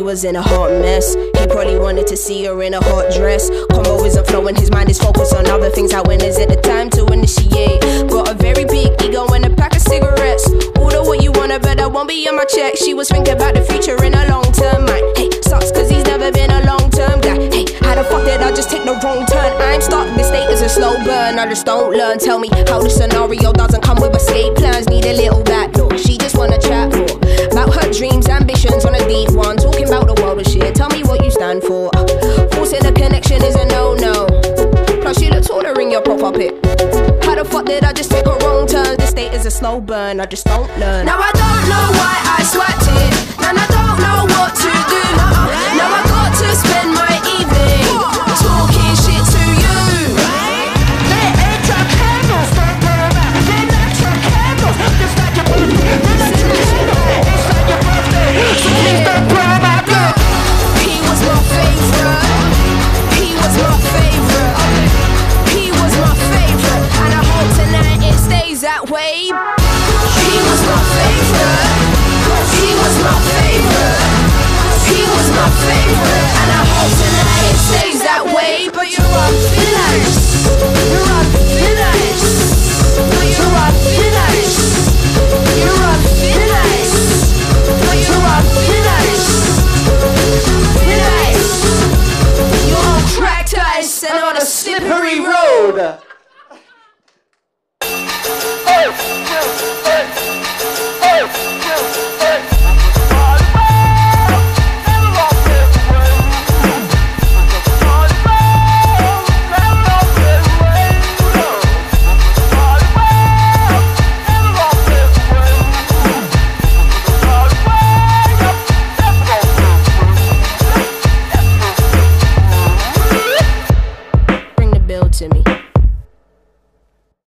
was in a hot mess. He probably wanted to see her in a hot dress. Combo isn't flowing, his mind is focused on other things. Like when is it the time to initiate? Got a very big ego and a pack of cigarettes. Order what you want, but I won't be on my check. She was thinking about the future in a long term mind. Hey, sucks cause he's never been a long term guy. Hey, how the fuck did I just take the wrong turn? I'm stuck, this state is a slow burn. I just don't learn. Tell me how the scenario doesn't come with escape plans. Need a little backdoor, she just wanna chat more about her dreams, ambitions on a deep one. Talking about the world and shit, tell me what you stand for. Forcing a connection is a no-no. Plus you look taller in your profile pic. How the fuck did I just take a wrong turn? This state is a slow burn, I just don't learn. Now I don't know why I swiped it, and I don't know what to do. Now I got to spend my evening talking shit to you. They extra candles, they extra candles. Just like your birthday, it's like your birthday. So here's the promo. He was my favorite. He was my favorite. He was my favorite, and I hope tonight it stays that way. He was my favorite. He was my favorite. He was my favorite, and I hope tonight it stays that way. But you are